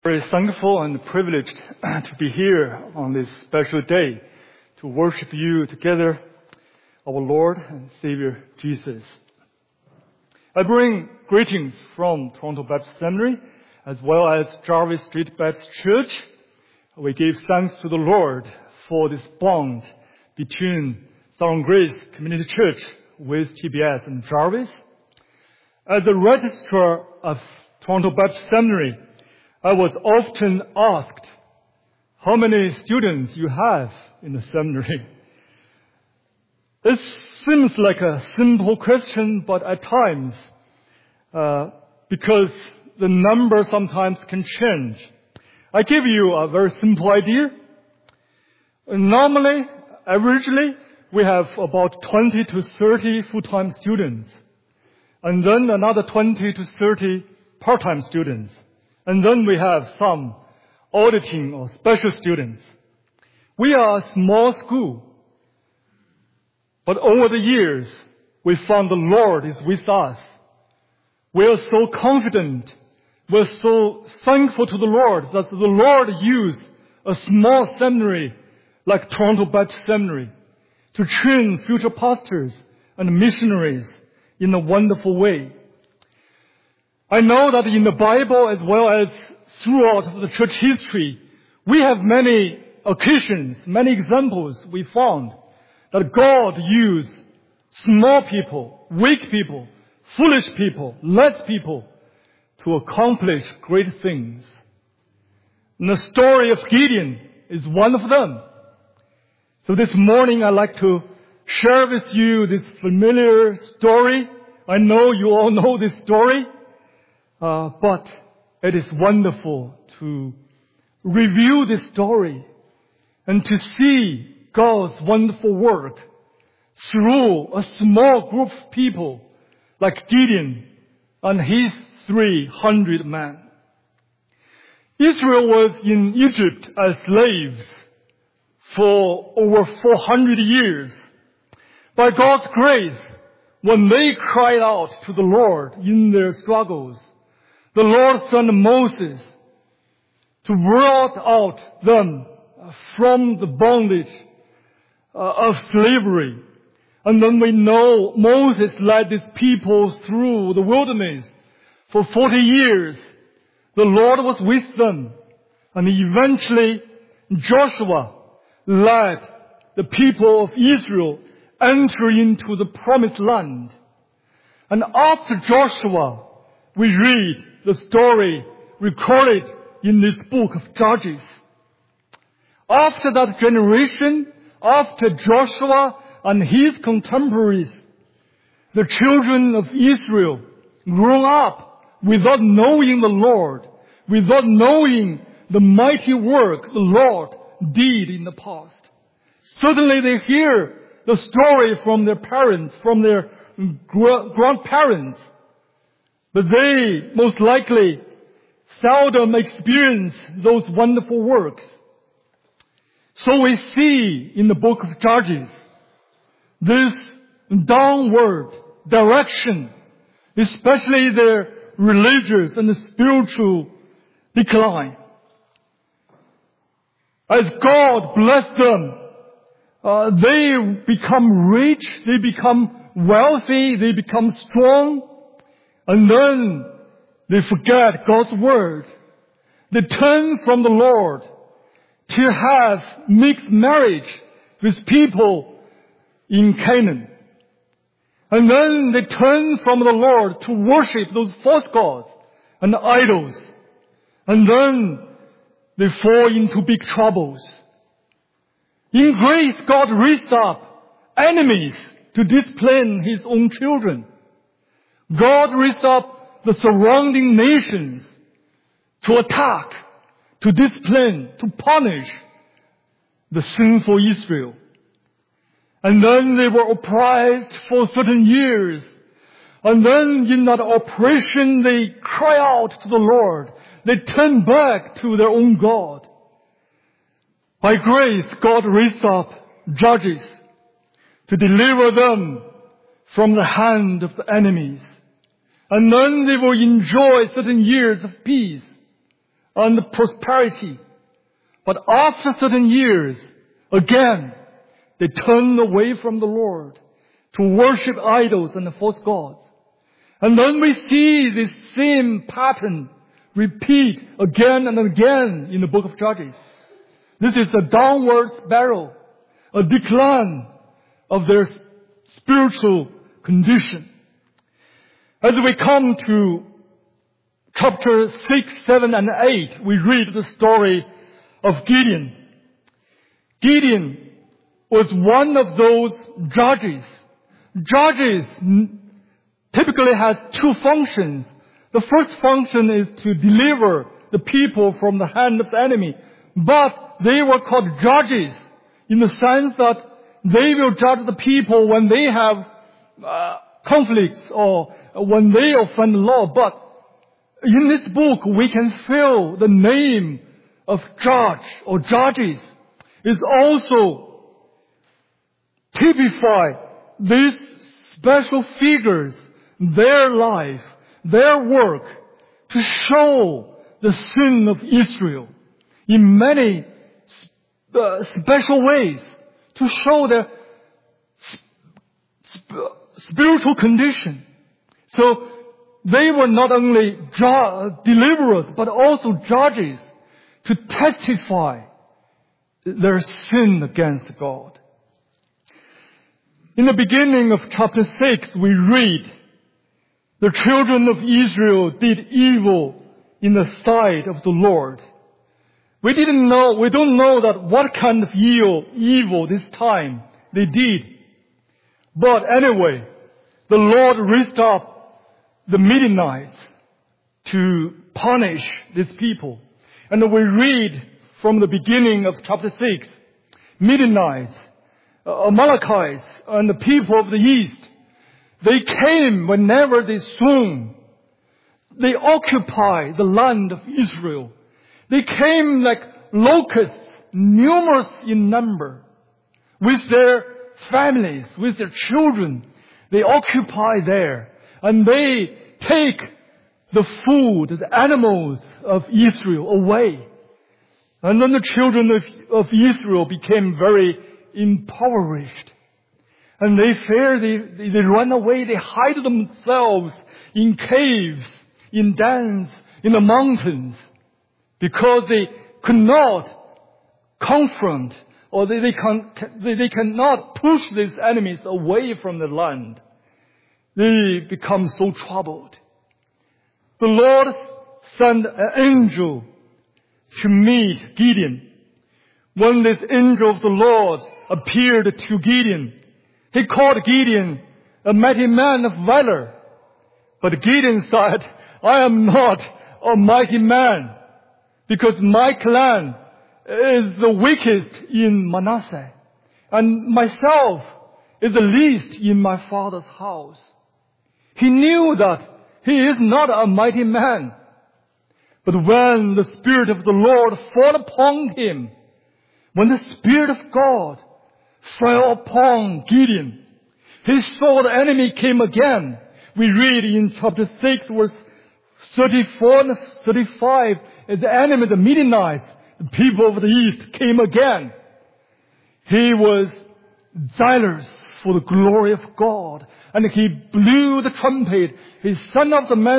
Very thankful and privileged to be here on this special day to worship you together, our Lord and Savior Jesus. I bring greetings from Toronto Baptist Seminary as well as Jarvis Street Baptist Church. We give thanks to the Lord for this bond between Sovereign Grace Community Church with TBS and Jarvis. As the registrar of Toronto Baptist Seminary, I was often asked how many students you have in the seminary. It seems like a simple question, but at times, because the number sometimes can change, I give you a very simple idea. Normally, averagely, we have about 20 to 30 full-time students, and then another 20 to 30 part-time students. And then we have some auditing or special students. We are a small school, but over the years, we found the Lord is with us. We are so confident, we're so thankful to the Lord that the Lord used a small seminary like Toronto Baptist Seminary to train future pastors and missionaries in a wonderful way. I know that in the Bible as well as throughout the church history, we have many occasions, many examples we found that God used small people, weak people, foolish people, less people to accomplish great things. And the story of Gideon is one of them. So this morning I'd like to share with you this familiar story. I know you all know this story. But it is wonderful to review this story and to see God's wonderful work through a small group of people like Gideon and his 300 men. Israel was in Egypt as slaves for over 400 years. By God's grace, when they cried out to the Lord in their struggles, the Lord sent Moses to brought out them from the bondage of slavery. And then we know Moses led his people through the wilderness for 40 years. The Lord was with them. And eventually Joshua led the people of Israel enter into the promised land. And after Joshua, we read the story recorded in this book of Judges. After that generation, after Joshua and his contemporaries, the children of Israel grew up without knowing the Lord, without knowing the mighty work the Lord did in the past. Suddenly they hear the story from their parents, from their grandparents, but they most likely seldom experience those wonderful works. So we see in the book of Judges this downward direction, especially their religious and spiritual decline. As God blessed them, they become rich, they become wealthy, they become strong. And then they forget God's word. They turn from the Lord to have mixed marriage with people in Canaan. And then they turn from the Lord to worship those false gods and idols. And then they fall into big troubles. In grace, God raised up enemies to discipline His own children. God raised up the surrounding nations to attack, to discipline, to punish the sinful Israel. And then they were oppressed for certain years. And then in that oppression, they cry out to the Lord. They turn back to their own God. By grace, God raised up judges to deliver them from the hand of the enemies. And then they will enjoy certain years of peace. and prosperity. But after certain years, again, they turned away from the Lord to worship idols and false gods. And then we see this same pattern repeat again and again in the book of Judges. This is a downward spiral, a decline of their spiritual condition. As we come to chapter 6, 7, and 8, we read the story of Gideon. Gideon was one of those judges. Judges typically has two functions. The first function is to deliver the people from the hand of the enemy. But they were called judges in the sense that they will judge the people when they have conflicts or when they offend the law. But in this book, we can feel the name of judge or judges is also typify these special figures, their life, their work to show the sin of Israel in many special ways, to show their spiritual condition. So they were not only deliverers, but also judges to testify their sin against God. In the beginning of chapter 6, we read, the children of Israel did evil in the sight of the Lord. We don't know that what kind of evil this time they did. But anyway, the Lord raised up the Midianites to punish these people. And we read from the beginning of chapter 6, Midianites, Amalekites, and the people of the east, they came whenever they sown. They occupied the land of Israel. They came like locusts, numerous in number, with their families, with their children. They occupy there, and they take the food, the animals of Israel away. And then the children of Israel became very impoverished. And they run away, they hide themselves in caves, in dens, in the mountains, because they could not confront or they cannot push these enemies away from the land. They become so troubled. The Lord sent an angel to meet Gideon. When this angel of the Lord appeared to Gideon, he called Gideon a mighty man of valor. But Gideon said, I am not a mighty man, because my clan is the weakest in Manasseh, and myself is the least in my father's house. He knew that he is not a mighty man. But when the Spirit of the Lord fell upon him, when the Spirit of God fell upon Gideon, he saw the enemy came again. We read in chapter 6, verse 34 and 35, the enemy, the Midianites, the people of the east, came again. He was zealous for the glory of God, and he blew the trumpet. He sent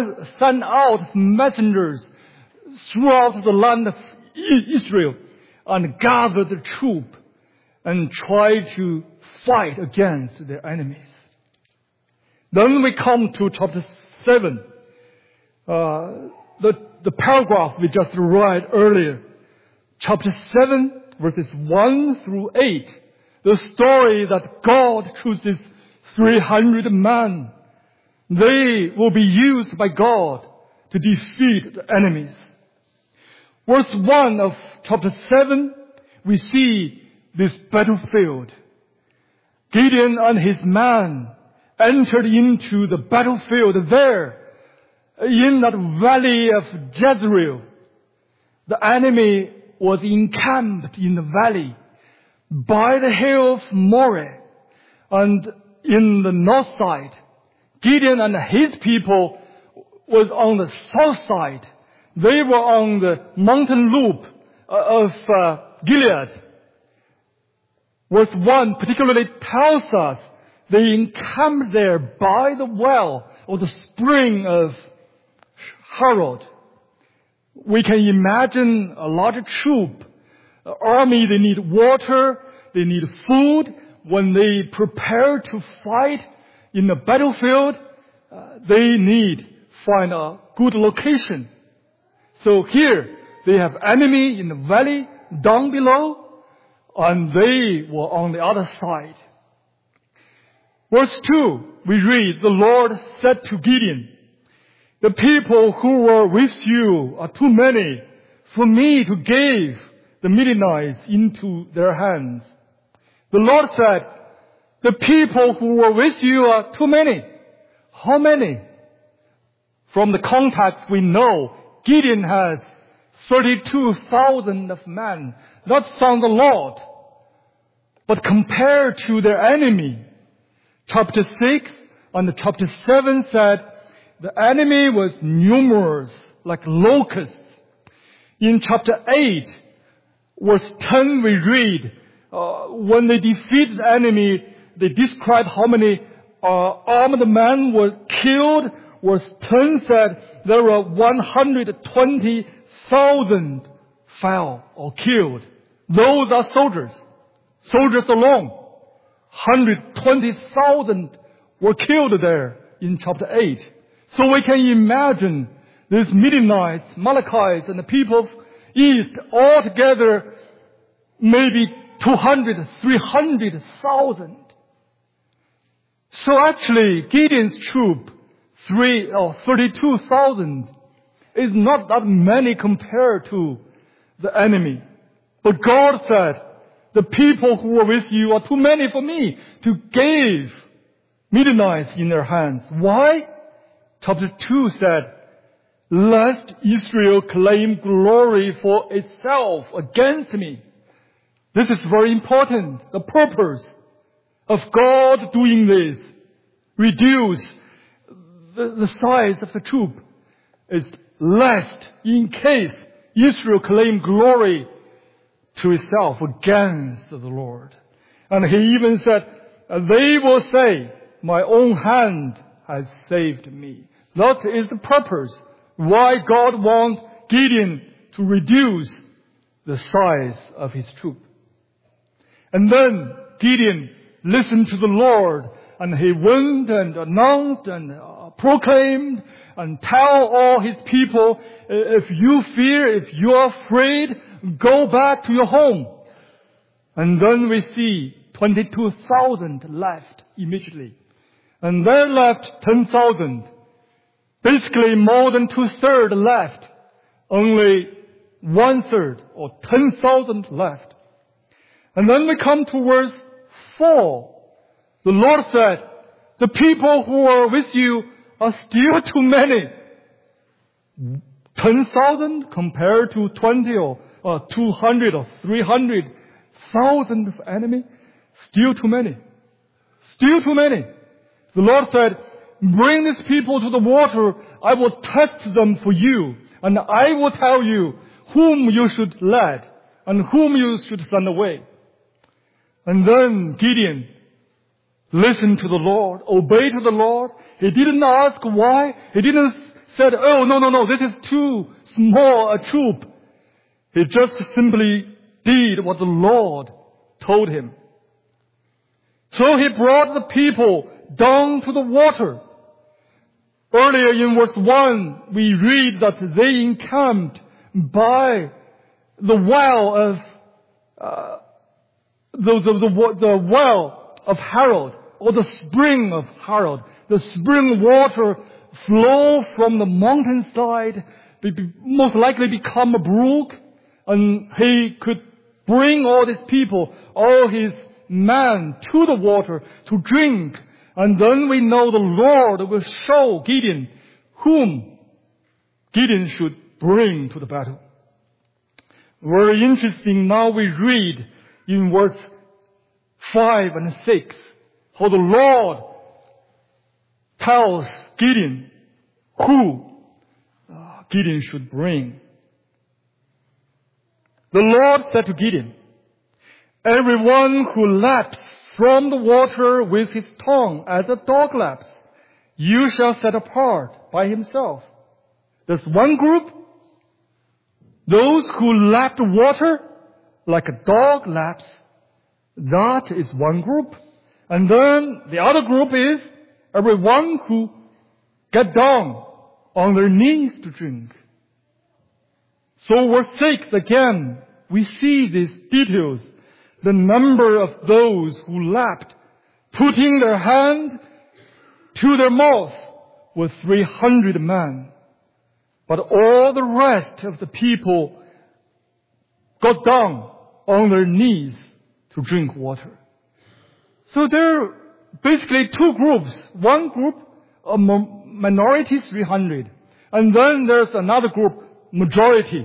out messengers throughout the land of Israel and gathered the troop and tried to fight against their enemies. Then we come to chapter 7. The paragraph we just read earlier. Chapter 7, verses 1 through 8. The story that God chooses 300 men. They will be used by God to defeat the enemies. Verse 1 of chapter 7, we see this battlefield. Gideon and his men entered into the battlefield there in that valley of Jezreel. The enemy was encamped in the valley by the hill of Moreh, and in the north side, Gideon and his people was on the south side. They were on the mountain loop of Gilead. Verse 1 particularly tells us they encamped there by the well or the spring of Harod. We can imagine a large troop, an army. They need water, they need food. When they prepare to fight in the battlefield, they need find a good location. So here they have enemy in the valley down below, and they were on the other side. Verse 2, we read, the Lord said to Gideon, the people who were with you are too many for me to give the Midianites into their hands. The Lord said, the people who were with you are too many. How many? From the context we know, Gideon has 32,000 of men. That sounds a lot. But compared to their enemy, chapter 6 and chapter 7 said, the enemy was numerous, like locusts. In chapter 8, verse 10, we read, when they defeat the enemy, they describe how many armed men were killed. Verse 10 said there were 120,000 fell or killed. Those are soldiers. Soldiers alone. 120,000 were killed there in chapter 8. So we can imagine these Midianites, Amalekites, and the people of East all together maybe 200, 300,000. So actually, Gideon's troop, 32,000, is not that many compared to the enemy. But God said, the people who are with you are too many for me to give Midianites in their hands. Why? Chapter 2 said, lest Israel claim glory for itself against me. This is very important. The purpose of God doing this, reduce the size of the troop, is lest in case Israel claim glory to itself against the Lord. And he even said, they will say, my own hand has saved me. That is the purpose why God wants Gideon to reduce the size of his troop. And then Gideon listened to the Lord, and he went and announced and proclaimed and tell all his people, if you fear, if you are afraid, go back to your home. And then we see 22,000 left immediately. And there left 10,000. Basically more than 2/3 left. Only 1/3 or 10,000 left. And then we come to verse 4. The Lord said, the people who are with you are still too many. 10,000 compared to 20 or 200 or 300,000 of enemy. Still too many. Still too many. The Lord said, bring these people to the water. I will test them for you. And I will tell you whom you should lead and whom you should send away. And then Gideon listened to the Lord, obeyed to the Lord. He didn't ask why. He didn't say, oh, no, this is too small a troop. He just simply did what the Lord told him. So he brought the people down to the water. Earlier in verse 1, we read that they encamped by the well of the well of Harod, or the spring of Harod. The spring water flow from the mountainside, most likely become a brook, and he could bring all these people, all his men, to the water to drink. And then we know the Lord will show Gideon whom Gideon should bring to the battle. Very interesting. Now we read in verse 5 and 6 how the Lord tells Gideon who Gideon should bring. The Lord said to Gideon, everyone who laps from the water with his tongue as a dog laps, you shall set apart by himself. There's one group, those who lap the water like a dog laps. That is one group. And then the other group is everyone who get down on their knees to drink. So verse 6, again, we see these details. The number of those who lapped, putting their hand to their mouth, were 300 men. But all the rest of the people got down on their knees to drink water. So there are basically two groups. One group, a minority, 300. And then there's another group, majority,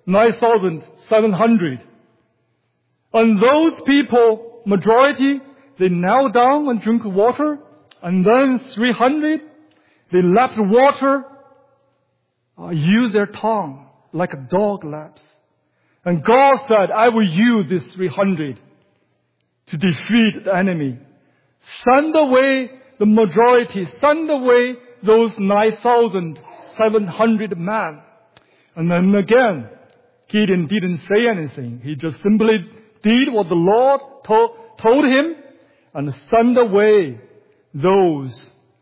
9,700. And those people, majority, they kneel down and drink water. And then 300, they lap the water, use their tongue like a dog laps. And God said, I will use this 300 to defeat the enemy. Send away the majority, send away those 9,700 men. And then again, Gideon didn't say anything. He just simply did what the Lord told him and sent away those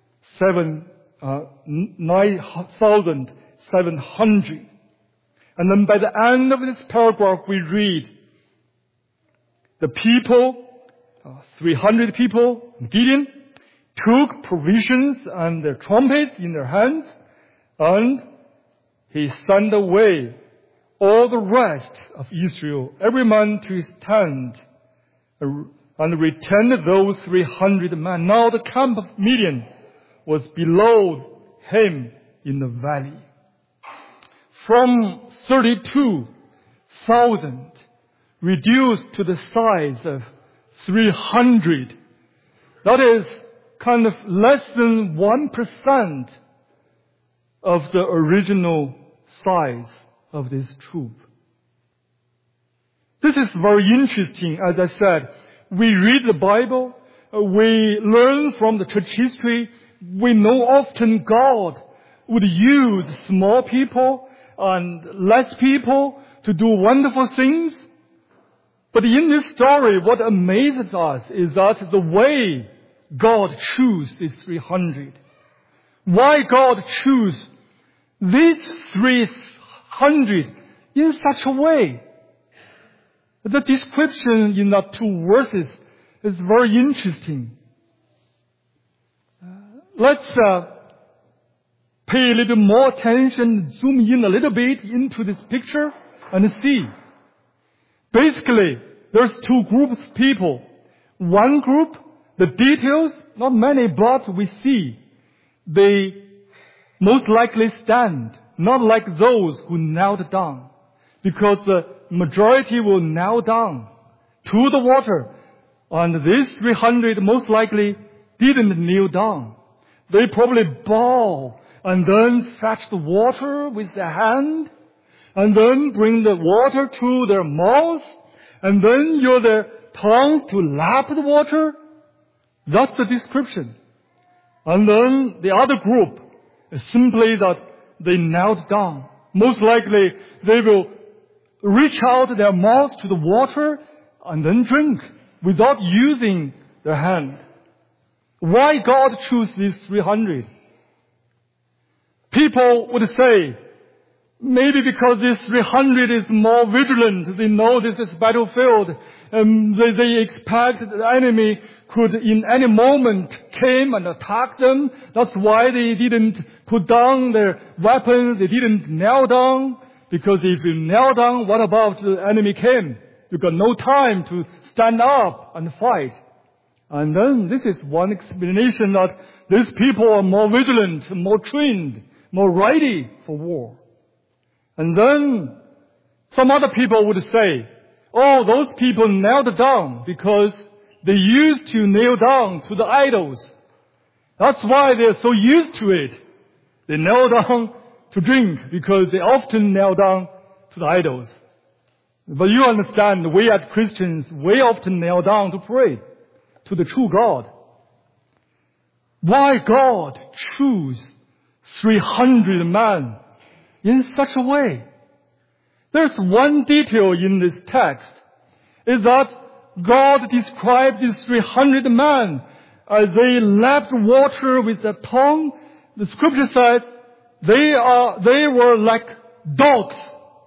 9,700. And then by the end of this paragraph, we read, the people, 300 people, Gideon, took provisions and their trumpets in their hands, and he sent away all the rest of Israel, every man to his tent, and returned those 300 men. Now the camp of Midian was below him in the valley. From 32,000 reduced to the size of 300. That is kind of less than 1% of the original size of this troop. This is very interesting. As I said, we read the Bible, we learn from the church history, we know often God would use small people and less people to do wonderful things. But in this story, what amazes us is that the way God chose these 300. Why God chose these 300 in such a way. The description in the two verses is very interesting. Let's pay a little more attention, zoom in a little bit into this picture and see. Basically, there's two groups of people. One group, the details, not many, but we see. They most likely stand, not like those who knelt down. Because the majority will kneel down to the water. And these 300 most likely didn't kneel down. They probably bow and then fetch the water with their hand and then bring the water to their mouth and then use their tongues to lap the water. That's the description. And then the other group is simply that they knelt down. Most likely they will reach out their mouths to the water and then drink without using their hand. Why God chose these 300? People would say, maybe because this 300 is more vigilant. They know this is battlefield. They expect the enemy could in any moment came and attack them. That's why they didn't put down their weapons. They didn't kneel down. Because if you kneel down, what about the enemy came? You got no time to stand up and fight. And then this is one explanation that these people are more vigilant, more trained, more ready for war. And then some other people would say, oh, those people knelt down because they used to kneel down to the idols. That's why they're so used to it. They kneel down to drink because they often kneel down to the idols. But you understand, we as Christians, we often kneel down to pray to the true God. Why God choose 300 men in such a way? There's one detail in this text, is that God described these 300 men as they lapped water with their tongue. The scripture said they were like dogs.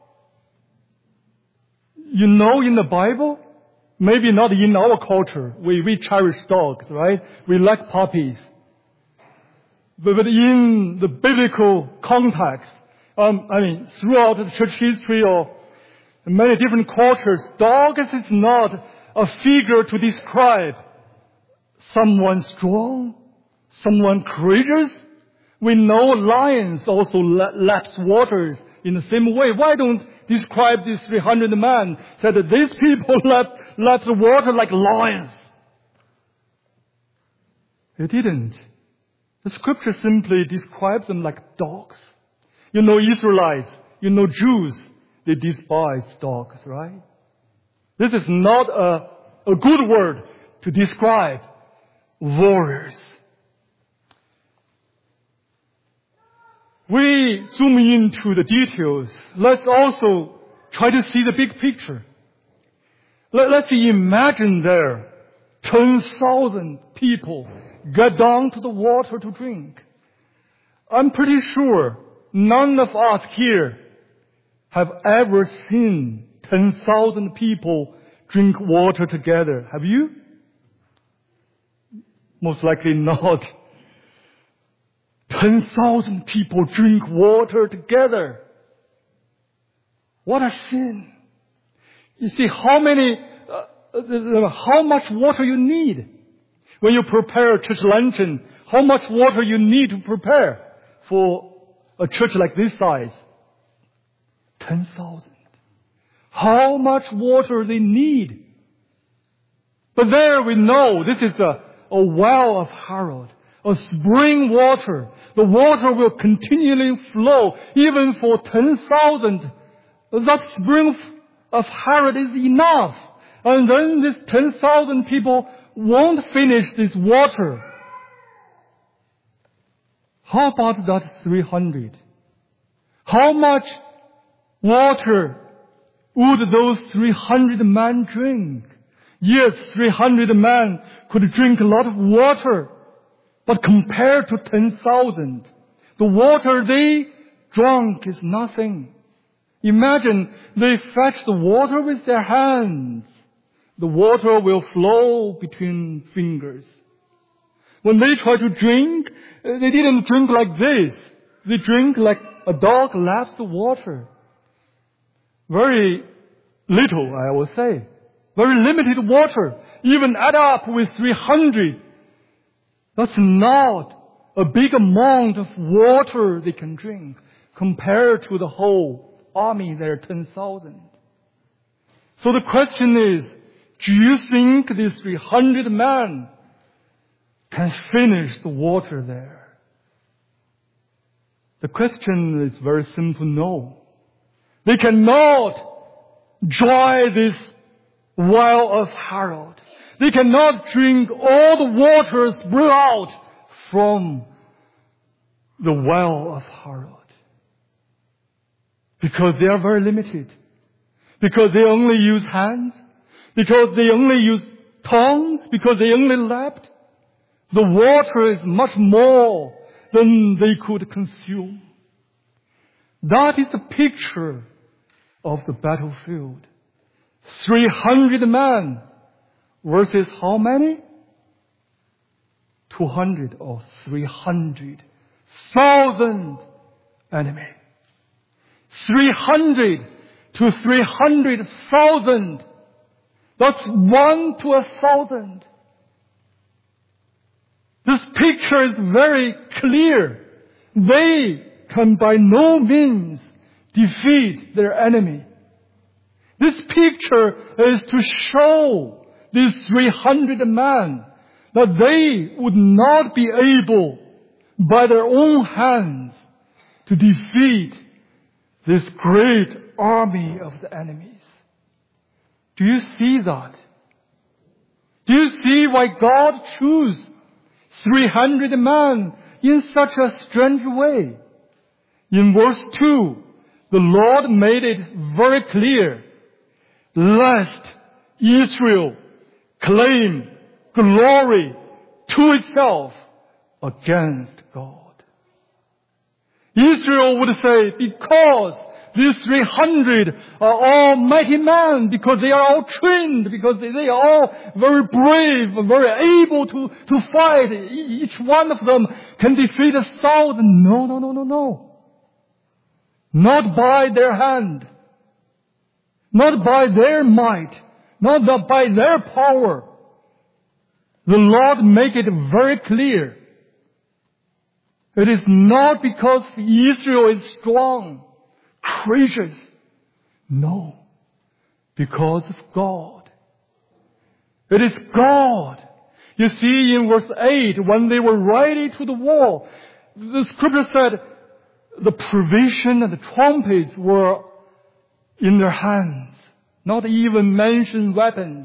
You know, in the Bible, maybe not in our culture, we cherish dogs, right? We like puppies. But in the biblical context, throughout the church history or many different cultures, dogs is not a figure to describe someone strong, someone courageous. We know lions also laps waters in the same way. Why don't describe these 300 men? Said that these people lap the water like lions. It didn't. The scripture simply describes them like dogs. You know Israelites, you know Jews, they despise dogs, right? This is not a good word to describe warriors. We zoom into the details. Let's also try to see the big picture. Let's imagine there 10,000 people get down to the water to drink. I'm pretty sure none of us here have ever seen 10,000 people drink water together. Have you? Most likely not. 10,000 people drink water together. What a sin. You see how much water you need. When you prepare a church luncheon, how much water you need to prepare for a church like this size? 10,000. How much water they need. But there we know this is a well of Harod, a spring water. The water will continually flow even for 10,000. That spring of Harod is enough. And then this 10,000 people won't finish this water. How about that 300? How much water would those 300 men drink? Yes, 300 men could drink a lot of water. But compared to 10,000, the water they drank is nothing. Imagine they fetch the water with their hands. The water will flow between fingers. When they try to drink, they didn't drink like this. They drink like a dog laps the water. Very little, I will say. Very limited water. Even add up with 300. That's not a big amount of water they can drink compared to the whole army there, 10,000. So the question is, do you think these 300 men can finish the water there? The question is very simple, no. They cannot dry this well of Harod. They cannot drink all the water spring out from the well of Harod. Because they are very limited. Because they only use hands. Because they only use tongues. Because they only lapped. The water is much more than they could consume. That is the picture of the battlefield. 300 men versus how many? 200 or 300,000 enemy. 300 to 300,000. That's 1 to 1,000. This picture is very clear. They can by no means defeat their enemy. This picture is to show these 300 men that they would not be able by their own hands to defeat this great army of the enemies. Do you see that? Do you see why God chose 300 men in such a strange way? In verse 2, the Lord made it very clear, lest Israel claim glory to itself against God. Israel would say, because these 300 are all mighty men, because they are all trained, because they are all very brave, very able to fight. Each one of them can defeat 1,000. No. Not by their hand. Not by their might. Not by their power. The Lord make it very clear. It is not because Israel is strong, courageous. No. Because of God. It is God. You see in verse 8, when they were riding to the wall, the scripture said the provision and the trumpets were in their hands. Not even mention weapons.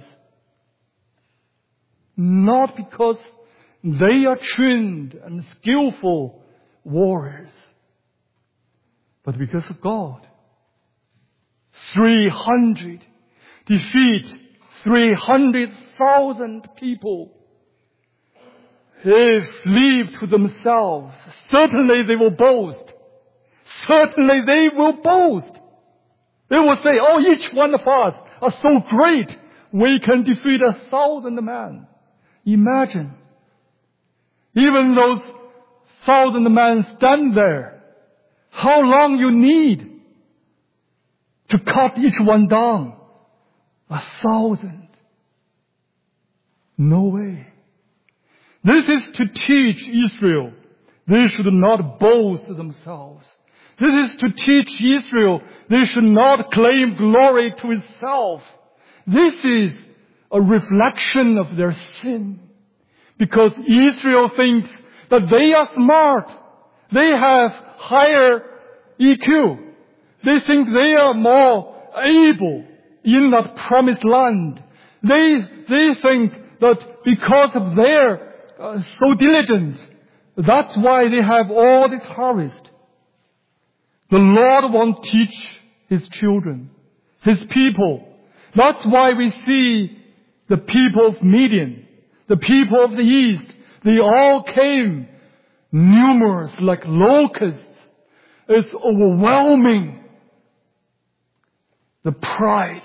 Not because they are trained and skillful warriors, but because of God. 300 defeat 300,000 people. If left to themselves, certainly they will boast. Certainly they will boast. They will say, oh, each one of us are so great, we can defeat 1,000 men. Imagine. Even those 1,000 men stand there. How long you need to cut each one down? 1,000. No way. This is to teach Israel they should not boast themselves. This is to teach Israel they should not claim glory to itself. This is a reflection of their sin. Because Israel thinks that they are smart. They have higher EQ. They think they are more able in that promised land. They think that because of their so diligent, that's why they have all this harvest. The Lord won't teach His children, His people. That's why we see the people of Midian, the people of the East, they all came numerous like locusts. It's overwhelming. The pride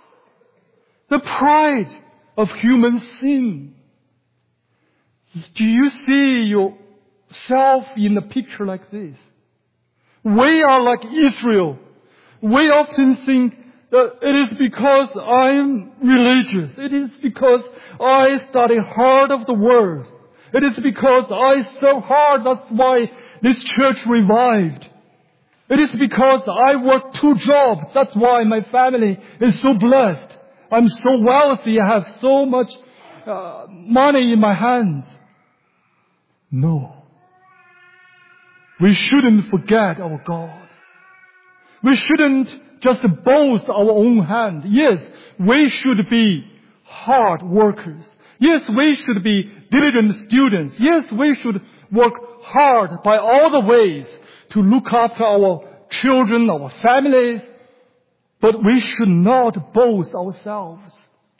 of human sin. Do you see yourself in a picture like this? We are like Israel. We often think that it is because I'm religious. It is because I study hard of the Word. It is because I serve hard. That's why this church revived. It is because I work 2 jobs. That's why my family is so blessed. I'm so wealthy. I have so much money in my hands. No. We shouldn't forget our God. We shouldn't just boast our own hand. Yes, we should be hard workers. Yes, we should be diligent students. Yes, we should work hard by all the ways to look after our children, our families. But we should not boast ourselves.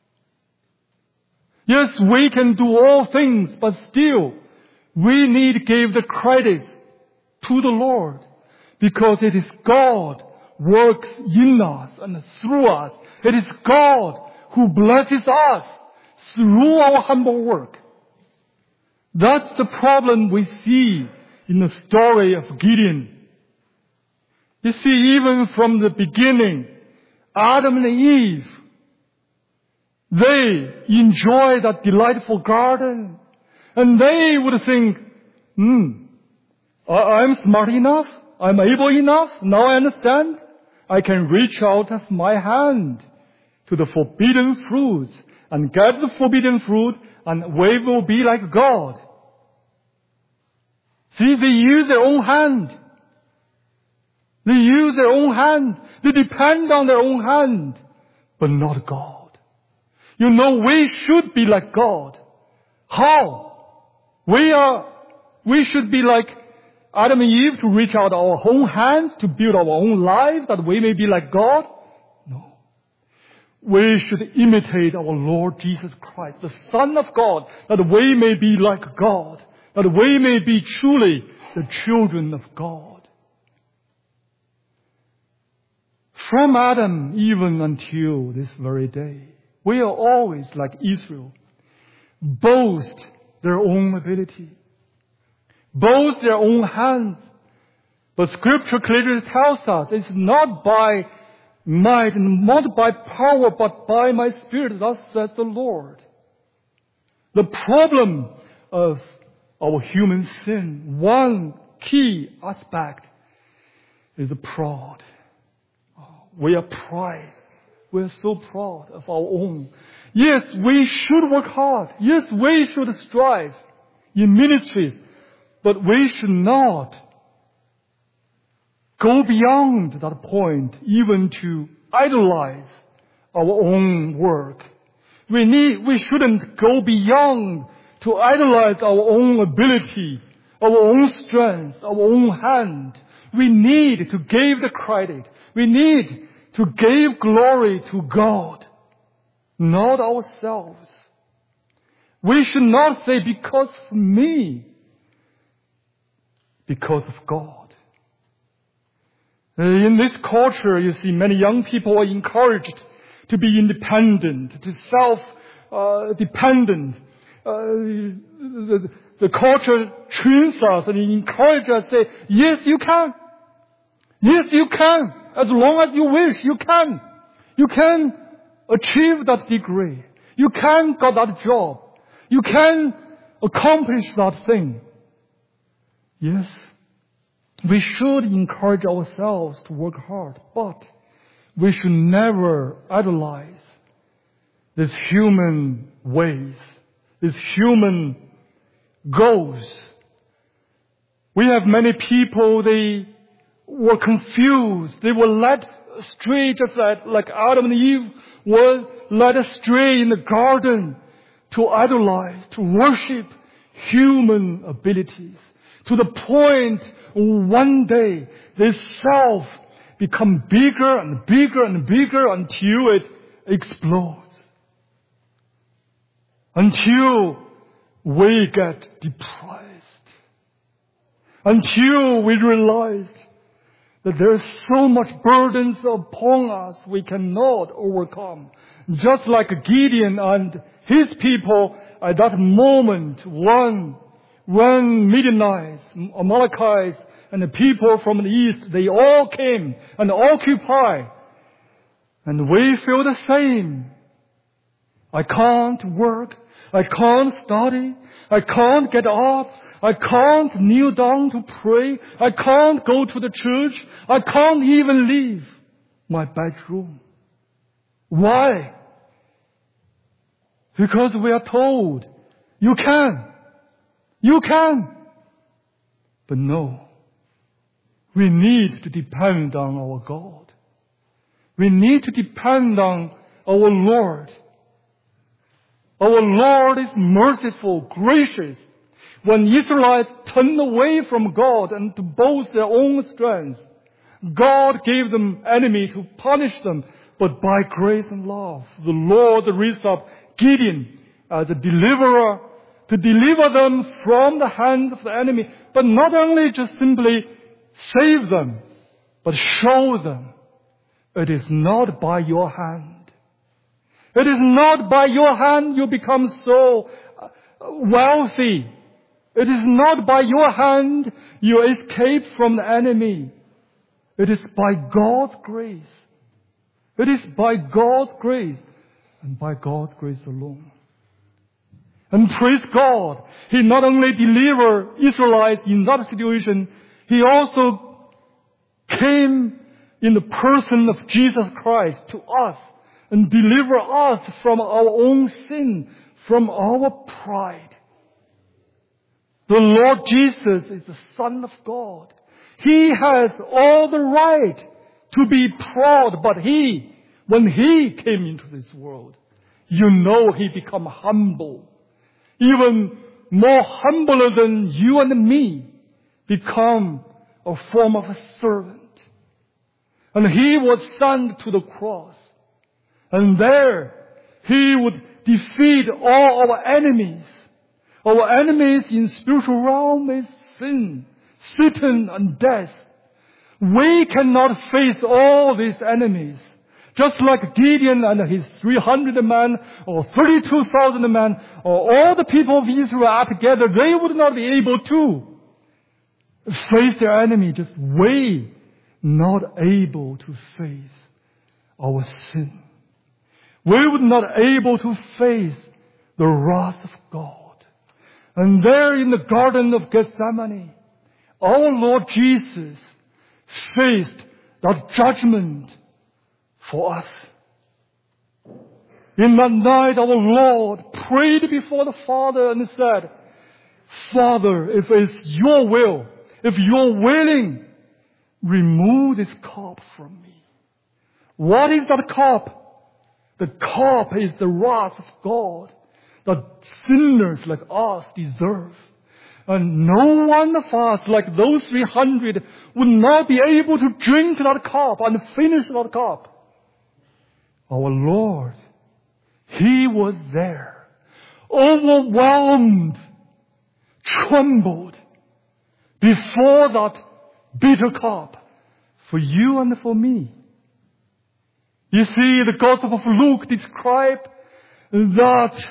Yes, we can do all things, but still, we need to give the credit to the Lord, because it is God works in us and through us. It is God who blesses us through our humble work. That's the problem we see in the story of Gideon. You see, even from the beginning, Adam and Eve, they enjoy that delightful garden. And they would think, I'm smart enough. I'm able enough. Now I understand. I can reach out of my hand to the forbidden fruits and get the forbidden fruit, and we will be like God. See, they use their own hand. They use their own hand. They depend on their own hand, but not God. You know, we should be like God. How? We should be like Adam and Eve to reach out our own hands to build our own life that we may be like God? No. We should imitate our Lord Jesus Christ, the Son of God, that we may be like God, that we may be truly the children of God. From Adam even until this very day, we are always like Israel, boast their own ability, boast their own hands. But Scripture clearly tells us it's not by might and not by power, but by my Spirit, thus saith the Lord. The problem of our human sin, one key aspect, is the pride. We are pride. We are so proud of our own. Yes, we should work hard. Yes, we should strive in ministries. But we should not go beyond that point, even to idolize our own work. We shouldn't go beyond to idolize our own ability, our own strength, our own hand. We need to give the credit. We need to give glory to God, not ourselves. We should not say, because of me, because of God. In this culture, you see, many young people are encouraged to be independent, to self-dependent. The culture trains us and encourages us to say, yes, you can. Yes, you can. As long as you wish, you can. You can achieve that degree. You can get that job. You can accomplish that thing. Yes, we should encourage ourselves to work hard, but we should never idolize these human ways, these human goals. We have many people, they were confused. They were led astray, just like Adam and Eve were led astray in the garden to idolize, to worship human abilities. To the point one day this self become bigger and bigger and bigger until it explodes. Until we get depressed. Until we realize that there is so much burdens upon us we cannot overcome. Just like Gideon and his people at that moment, when Midianites, Amalekites, and the people from the east, they all came and occupied. And we feel the same. I can't work. I can't study. I can't get up. I can't kneel down to pray. I can't go to the church. I can't even leave my bedroom. Why? Because we are told, you can. You can. But no. We need to depend on our God. We need to depend on our Lord. Our Lord is merciful, gracious. When Israelites turned away from God and to boast their own strength, God gave them enemy to punish them. But by grace and love, the Lord raised up Gideon as a deliverer to deliver them from the hand of the enemy. But not only just simply save them, but show them it is not by your hand. It is not by your hand you become so wealthy. It is not by your hand you escape from the enemy. It is by God's grace. It is by God's grace and by God's grace alone. And praise God, He not only delivered Israelites in that situation, He also came in the person of Jesus Christ to us and deliver us from our own sin, from our pride. The Lord Jesus is the Son of God. He has all the right to be proud, but when He came into this world, He became humble. Even more humbler than you and me, become a form of a servant. And He was sent to the cross. And there, He would defeat all our enemies. Our enemies in spiritual realm is sin, Satan, and death. We cannot face all these enemies. Just like Gideon and his 300 men, or 32,000 men, or all the people of Israel are together, they would not be able to face their enemy. Just we not able to face our sin. We were not able to face the wrath of God. And there in the Garden of Gethsemane, our Lord Jesus faced that judgment for us. In that night, our Lord prayed before the Father and said, Father, if it's your will, if you're willing, remove this cup from me. What is that cup? The cup is the wrath of God that sinners like us deserve. And no one of us, like those 300, would not be able to drink that cup and finish that cup. Our Lord, He was there, overwhelmed, trembled before that bitter cup for you and for me. You see, the Gospel of Luke describes that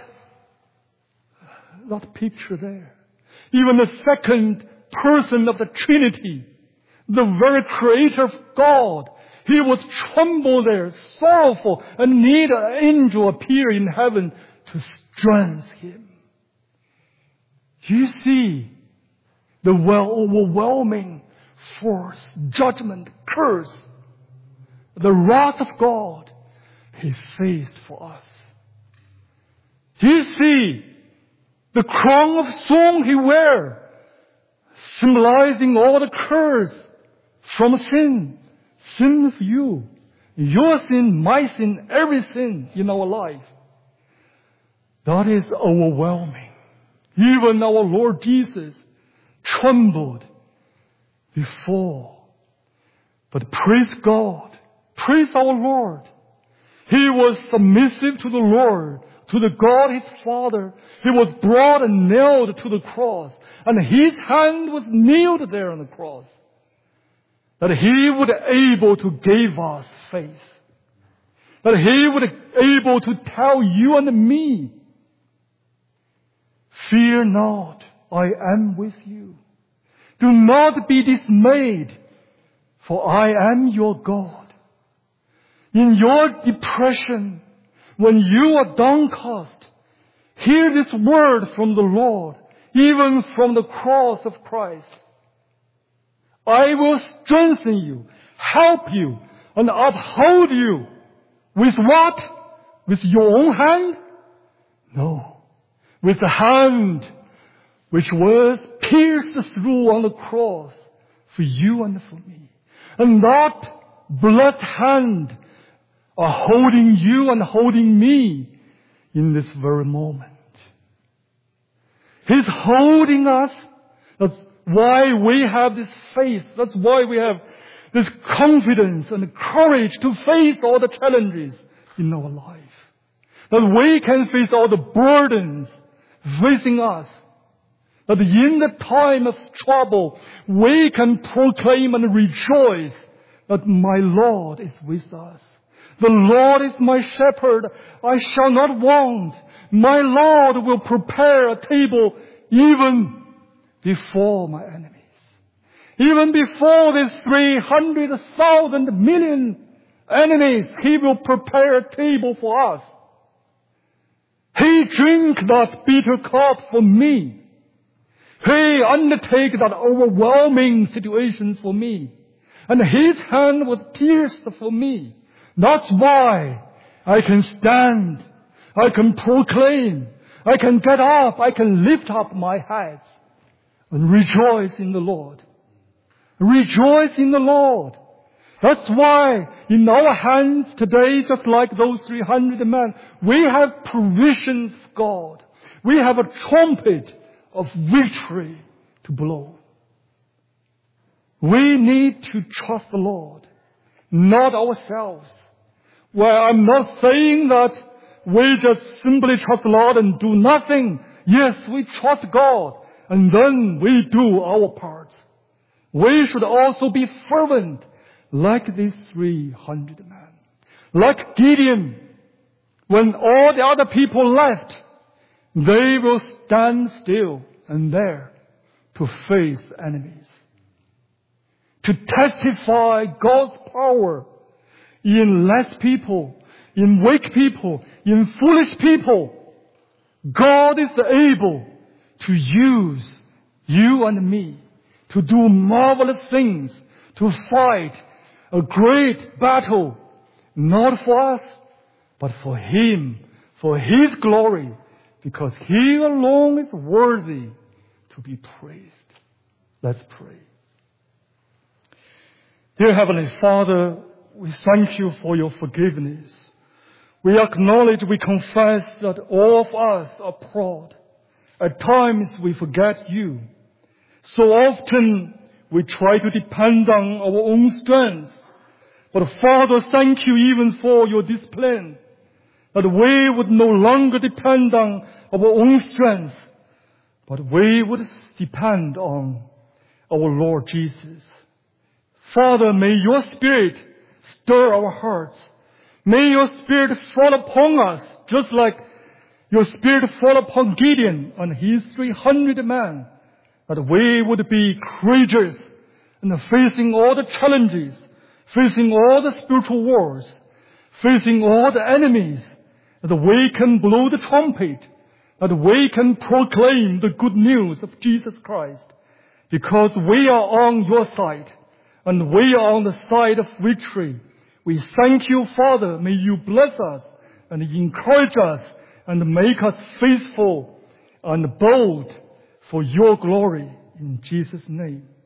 picture there. Even the second person of the Trinity, the very Creator of God, He was trembled there, sorrowful, and need an angel appear in heaven to strengthen Him. You see the overwhelming force, judgment, curse, the wrath of God He faced for us. You see the crown of thorns He wear, symbolizing all the curse from sin. Sin of you, your sin, my sin, every sin in our life. That is overwhelming. Even our Lord Jesus trembled before. But praise God, praise our Lord. He was submissive to the Lord, to the God His Father. He was brought and nailed to the cross, and His hand was nailed there on the cross. That He would able to give us faith. That He would able to tell you and me, fear not, I am with you. Do not be dismayed, for I am your God. In your depression, when you are downcast, hear this word from the Lord, even from the cross of Christ. I will strengthen you, help you, and uphold you. With what? With your own hand? No. With the hand which was pierced through on the cross for you and for me. And that blood hand are holding you and holding me in this very moment. He's holding us. That's why we have this faith. That's why we have this confidence and courage to face all the challenges in our life. That we can face all the burdens facing us. That in the time of trouble, we can proclaim and rejoice that my Lord is with us. The Lord is my shepherd. I shall not want. My Lord will prepare a table even before my enemies. Even before these 300,000 million enemies, He will prepare a table for us. He drank that bitter cup for me. He undertake that overwhelming situation for me. And His hand was pierced for me. That's why I can stand. I can proclaim. I can get up. I can lift up my head and rejoice in the Lord. Rejoice in the Lord. That's why in our hands today, just like those 300 men, we have provisions of God. We have a trumpet of victory to blow. We need to trust the Lord, not ourselves. Well, I'm not saying that we just simply trust the Lord and do nothing. Yes, we trust God, and then we do our part. We should also be fervent, like these 300 men. Like Gideon, when all the other people left, they will stand still and there to face enemies. To testify God's power in less people, in weak people, in foolish people. God is able to use you and me to do marvelous things, to fight a great battle, not for us, but for Him, for His glory, because He alone is worthy to be praised. Let's pray. Dear Heavenly Father, we thank you for your forgiveness. We acknowledge, we confess that all of us are proud. At times we forget you. So often we try to depend on our own strength. But Father, thank you even for your discipline, that we would no longer depend on our own strength, but we would depend on our Lord Jesus. Father, may your Spirit stir our hearts. May your Spirit fall upon us, just like your Spirit fall upon Gideon and his 300 men, that we would be courageous and facing all the challenges, facing all the spiritual wars, facing all the enemies, that we can blow the trumpet, that we can proclaim the good news of Jesus Christ, because we are on your side, and we are on the side of victory. We thank you, Father. May you bless us and encourage us and make us faithful and bold for your glory. In Jesus' name.